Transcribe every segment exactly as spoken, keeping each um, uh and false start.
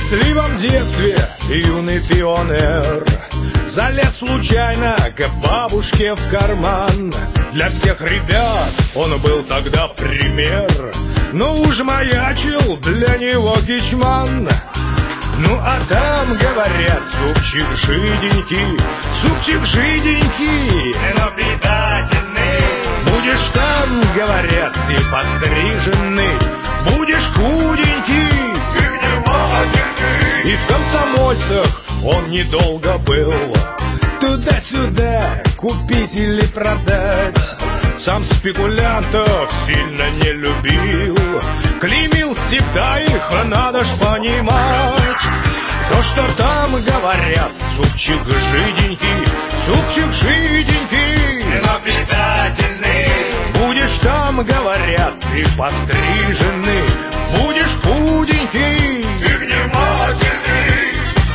счастливом детстве юный пионер залез случайно к бабушке в карман. Для всех ребят он был тогда пример, но уж маячил для него кичман. Ну а там, говорят, супчик жиденький, супчик жиденький, но питательный. Будешь там, говорят, ты постриженный, будешь худенький, ты внимательный. И в комсомольцах он недолго был, туда-сюда купить или продать. Сам спекулянтов сильно не любил, клеймил всегда их, надо ж понимать. То, что там говорят, супчик жиденький, супчик жиденький, но питательный. Будешь там, говорят, ты постриженный, будешь худенький, ты внимательный.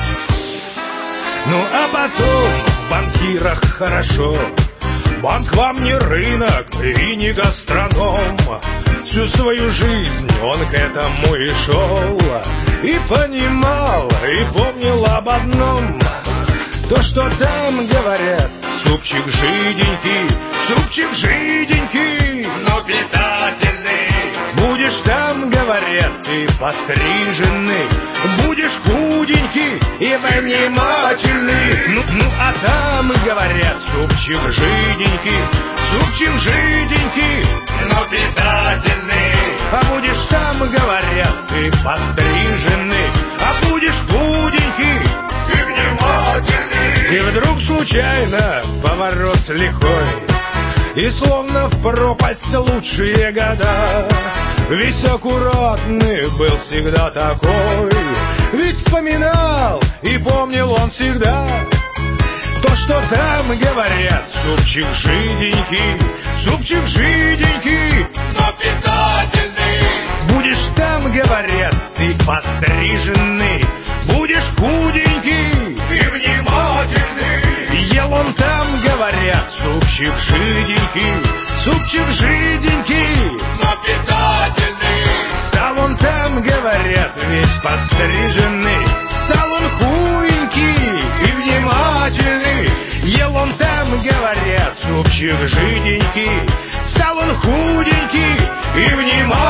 Ну а потом в банкирах хорошо. Банк вам не рынок и не гастроном. Всю свою жизнь он к этому и шел, и понимал, и помнил об одном. То, что там говорят, супчик жиденький, супчик жиденький, но питательный. Будешь там, говорят, ты постриженный, будешь худенький и внимательный. Ну, ну а там, говорят, супчик жиденький, супчик жиденький, но питательный. А будешь там, говорят, ты постриженный, а будешь худенький и внимательный. И вдруг случайно поворот лихой, и словно в пропасть лучшие года. Весь аккуратный был всегда такой, ведь вспоминал и помнил он всегда. То, что там говорят, супчик жиденький, супчик жиденький, но питательный. Будешь там, говорят, ты постриженный, будешь худенький и внимательный. Ел он там, говорят, супчик жиденький, супчик жиденький, но питательный. Стал он там, говорят, весь постриженный, стал он худенький и внимательный. Ел он там, говорят, супчик жиденький, стал он худенький и внимательный.